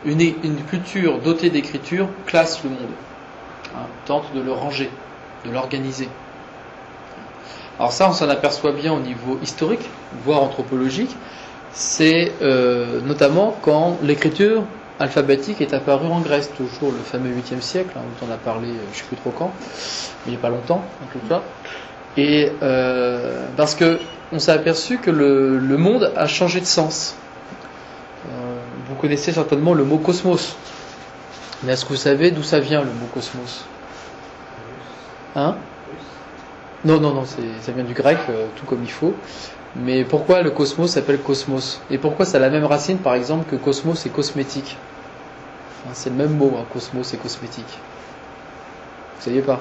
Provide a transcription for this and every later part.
une culture dotée d'écriture classe le monde, tente de le ranger, de l'organiser. Alors ça, on s'en aperçoit bien au niveau historique, voire anthropologique. C'est notamment quand l'écriture alphabétique est apparue en Grèce, toujours le fameux 8e siècle, dont on a parlé, je ne sais plus trop quand, mais il n'y a pas longtemps, en tout cas. Et parce que on s'est aperçu que le monde a changé de sens. Vous connaissez certainement le mot cosmos. Mais est-ce que vous savez d'où ça vient, le mot cosmos? Hein? Non, ça vient du grec, tout comme il faut. Mais pourquoi le cosmos s'appelle cosmos? Et pourquoi ça a la même racine, par exemple, que cosmos et cosmétique? C'est le même mot, cosmos et cosmétique. Vous saviez pas?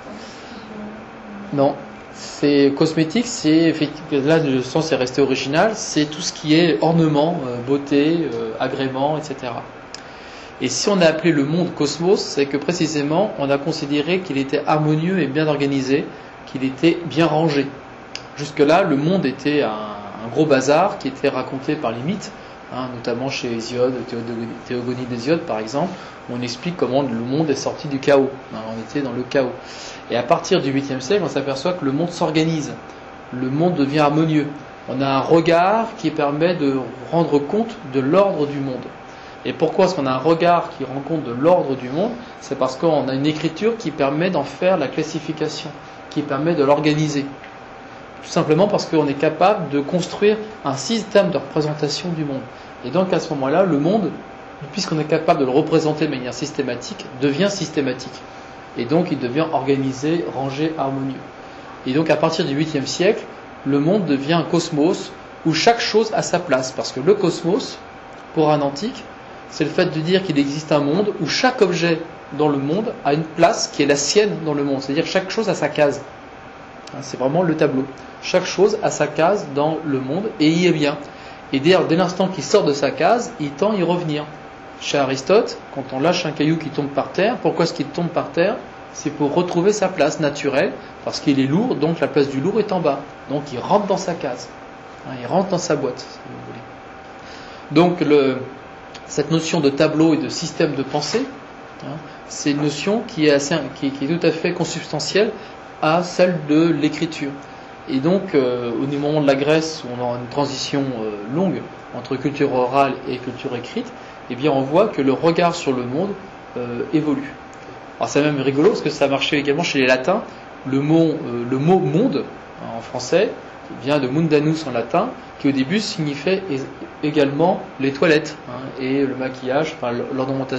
Non. C'est cosmétique, là le sens est resté original, c'est tout ce qui est ornement, beauté, agrément, etc. Et si on a appelé le monde cosmos, c'est que précisément on a considéré qu'il était harmonieux et bien organisé, qu'il était bien rangé. Jusque-là, le monde était un gros bazar qui était raconté par les mythes, notamment chez Hésiode, Théogonie d'Hésiode par exemple, où on explique comment le monde est sorti du chaos. On était dans le chaos. Et à partir du 8e siècle, on s'aperçoit que le monde s'organise, le monde devient harmonieux. On a un regard qui permet de rendre compte de l'ordre du monde. Et pourquoi est-ce qu'on a un regard qui rend compte de l'ordre du monde? C'est parce qu'on a une écriture qui permet d'en faire la classification, qui permet de l'organiser. Tout simplement parce qu'on est capable de construire un système de représentation du monde. Et donc à ce moment-là, le monde, puisqu'on est capable de le représenter de manière systématique, devient systématique. Et donc il devient organisé, rangé, harmonieux. Et donc à partir du 8e siècle, le monde devient un cosmos où chaque chose a sa place. Parce que le cosmos, pour un antique, c'est le fait de dire qu'il existe un monde où chaque objet dans le monde a une place qui est la sienne dans le monde. C'est-à-dire chaque chose a sa case. C'est vraiment le tableau. Chaque chose a sa case dans le monde et y est bien. Et dès l'instant qu'il sort de sa case, il tend à y revenir. Chez Aristote, quand on lâche un caillou qui tombe par terre, pourquoi est-ce qu'il tombe par terre? C'est pour retrouver sa place naturelle, parce qu'il est lourd, donc la place du lourd est en bas. Donc il rentre dans sa case. Il rentre dans sa boîte, si vous voulez. Donc cette notion de tableau et de système de pensée, c'est une notion qui est tout à fait consubstantielle à celle de l'écriture. Et donc, au moment de la Grèce, où on a une transition longue entre culture orale et culture écrite, eh bien, on voit que le regard sur le monde évolue. Alors, c'est même rigolo parce que ça marchait également chez les Latins. Le mot monde en français vient de mundanus en latin, qui au début signifiait également les toilettes et le maquillage, l'ornementation.